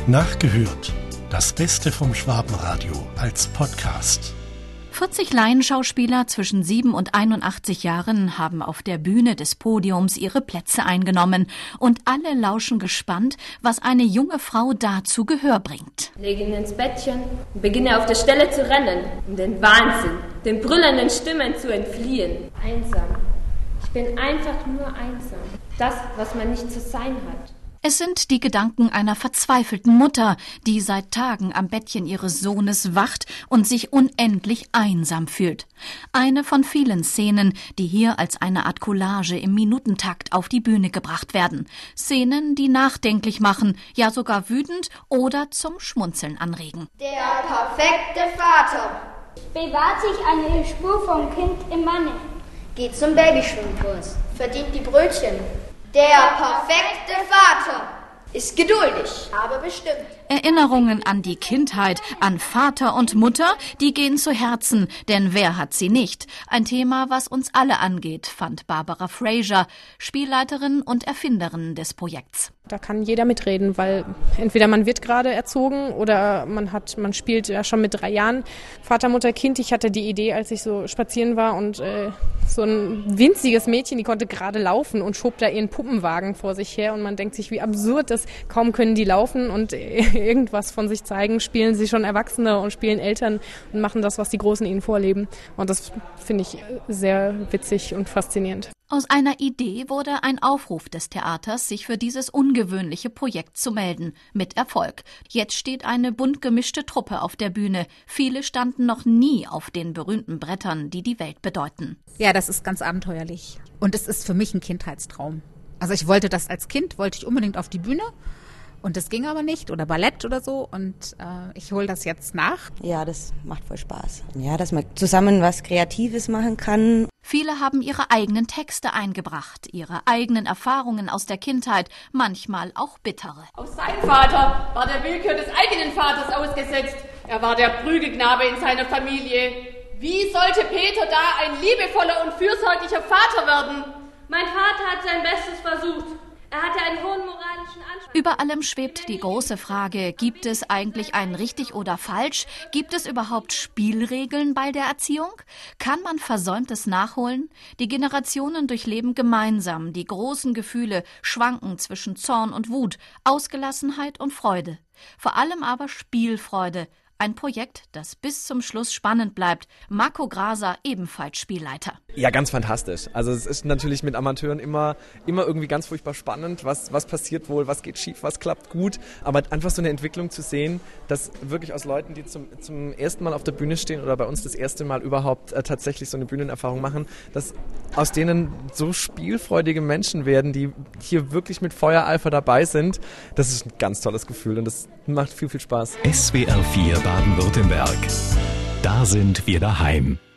Nachgehört. Das Beste vom Schwabenradio als Podcast. 40 Laienschauspieler zwischen 7 und 81 Jahren haben auf der Bühne des Podiums ihre Plätze eingenommen. Und alle lauschen gespannt, was eine junge Frau da zu Gehör bringt. Lege ihn ins Bettchen und beginne auf der Stelle zu rennen, um den Wahnsinn, den brüllenden Stimmen zu entfliehen. Einsam. Ich bin einfach nur einsam. Das, was man nicht zu sein hat. Es sind die Gedanken einer verzweifelten Mutter, die seit Tagen am Bettchen ihres Sohnes wacht und sich unendlich einsam fühlt. Eine von vielen Szenen, die hier als eine Art Collage im Minutentakt auf die Bühne gebracht werden. Szenen, die nachdenklich machen, ja sogar wütend oder zum Schmunzeln anregen. Der perfekte Vater bewahrt sich eine Spur vom Kind im Manne, geht zum Babyschwimmkurs, verdient die Brötchen. Der perfekte Vater ist geduldig, aber bestimmt. Erinnerungen an die Kindheit, an Vater und Mutter, die gehen zu Herzen, denn wer hat sie nicht? Ein Thema, was uns alle angeht, fand Barbara Fraser, Spielleiterin und Erfinderin des Projekts. Da kann jeder mitreden, weil entweder man wird gerade erzogen oder man spielt ja schon mit 3 Jahren. Vater, Mutter, Kind. Ich hatte die Idee, als ich so spazieren war und so ein winziges Mädchen, die konnte gerade laufen und schob da ihren Puppenwagen vor sich her und man denkt sich, wie absurd das, kaum können die laufen und irgendwas von sich zeigen, spielen sie schon Erwachsene und spielen Eltern und machen das, was die Großen ihnen vorleben. Und das finde ich sehr witzig und faszinierend. Aus einer Idee wurde ein Aufruf des Theaters, sich für dieses ungewöhnliche Projekt zu melden, mit Erfolg. Jetzt steht eine bunt gemischte Truppe auf der Bühne. Viele standen noch nie auf den berühmten Brettern, die die Welt bedeuten. Ja, das ist ganz abenteuerlich. Und es ist für mich ein Kindheitstraum. Also ich wollte das als Kind, wollte ich unbedingt auf die Bühne. Und das ging aber nicht, oder Ballett oder so. Und ich hole das jetzt nach. Ja, das macht voll Spaß. Ja, dass man zusammen was Kreatives machen kann. Viele haben ihre eigenen Texte eingebracht, ihre eigenen Erfahrungen aus der Kindheit, manchmal auch bittere. Auch sein Vater war der Willkür des eigenen Vaters ausgesetzt. Er war der Prügelknabe in seiner Familie. Wie sollte Peter da ein liebevoller und fürsorglicher Vater werden? Mein Vater hat sein Bestes versucht. Er hatte einen hohen moralischen Anspruch. Über allem schwebt die große Frage, gibt es eigentlich ein richtig oder falsch? Gibt es überhaupt Spielregeln bei der Erziehung? Kann man Versäumtes nachholen? Die Generationen durchleben gemeinsam die großen Gefühle, schwanken zwischen Zorn und Wut, Ausgelassenheit und Freude. Vor allem aber Spielfreude. Ein Projekt, das bis zum Schluss spannend bleibt. Marco Graser, ebenfalls Spielleiter. Ja, ganz fantastisch. Also es ist natürlich mit Amateuren immer irgendwie ganz furchtbar spannend. Was passiert wohl, was geht schief, was klappt gut. Aber einfach so eine Entwicklung zu sehen, dass wirklich aus Leuten, die zum ersten Mal auf der Bühne stehen oder bei uns das erste Mal überhaupt tatsächlich so eine Bühnenerfahrung machen, dass aus denen so spielfreudige Menschen werden, die hier wirklich mit Feuereifer dabei sind. Das ist ein ganz tolles Gefühl und das macht viel, viel Spaß. SWR 4 Baden-Württemberg. Da sind wir daheim.